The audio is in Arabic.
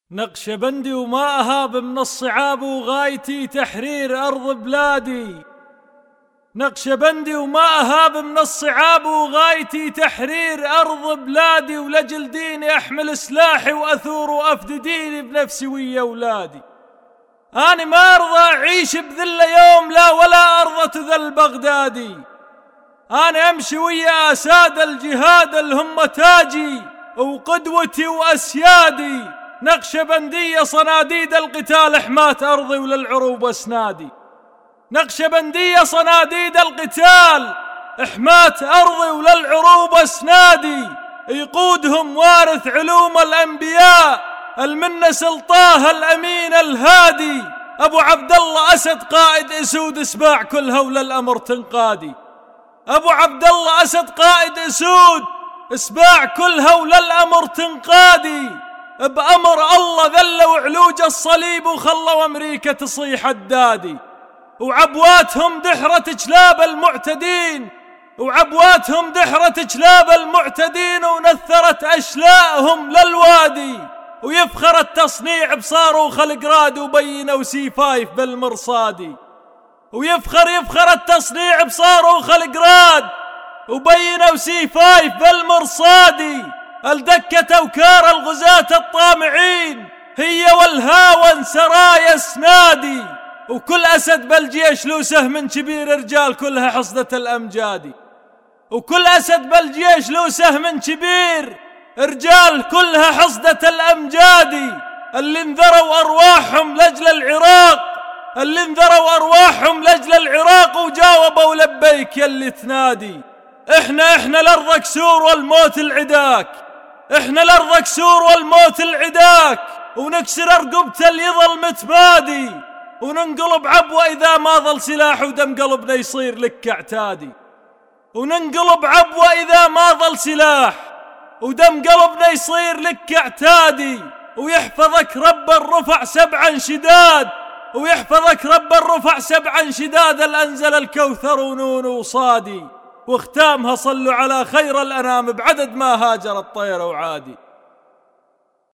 نقشبندي وما أهاب من الصعاب وغايتي تحرير أرض بلادي. نقشبندي وما أهاب من الصعاب وغايتي تحرير أرض بلادي، ولجل ديني أحمل سلاحي وأثور وأفدي ديني بنفسي ويا أولادي. أنا ما أرضى أعيش بذل يوم لا ولا أرضى تذل بغدادي. أنا أمشي ويا أساد الجهاد الهم تاجي وقدوتي وأسيادي. نقشبندية صناديد القتال حماة أرضي وللعروب أسنادي. نقشبندية صناديد القتال حماة أرضي وللعروب أسنادي. يقودهم وارث علوم الأنبياء المنة سلطاه الأمين الهادي. أبو عبد الله أسد قائد أسود سباع كل هول الأمر تنقادي. أبو عبد الله أسد قائد أسود سباع كل هول الأمر تنقادي. بأمر الله ذلوا علوج الصليب وخلوا أمريكا تصيح الدادي. وعبواتهم دحرة كلاب المعتدين، وعبواتهم دحرة كلاب المعتدين، ونثرت أشلاءهم للوادي. ويفخر التصنيع بصاروخ القراد وبينوا سيفايف بالمرصادي. ويفخر التصنيع بصاروخ القراد وبينوا سيفايف بالمرصادي. الدكة أوكار الغزاة الطامعين هي والهاون سرايا سنادي. وكل أسد بالجيش له سهم كبير رجال كلها حصدة الأمجادي. وكل أسد بالجيش له سهم كبير رجال كلها حصدة الأمجادي. اللي انذروا أرواحهم لأجل العراق، اللي انذروا أرواحهم لأجل العراق وجاوبوا لبيك يلي تنادي. احنا لأرضك سور والموت العداك، احنا لأرضك سور والموت العداك. ونكسر رقبته اللي يظل متبادي، وننقلب عبوة إذا ما ظل سلاح ودم قلبنا يصير لك اعتادي. وننقلب عبوة إذا ما ظل سلاح ودم قلبنا يصير لك اعتادي. ويحفظك رب الرفع 7 شداد، ويحفظك رب الرفع 7 شداد. الأنزل الكوثر ونون وصادي، واختامها صلوا على خير الأنام بعدد ما هاجر الطير وعادي.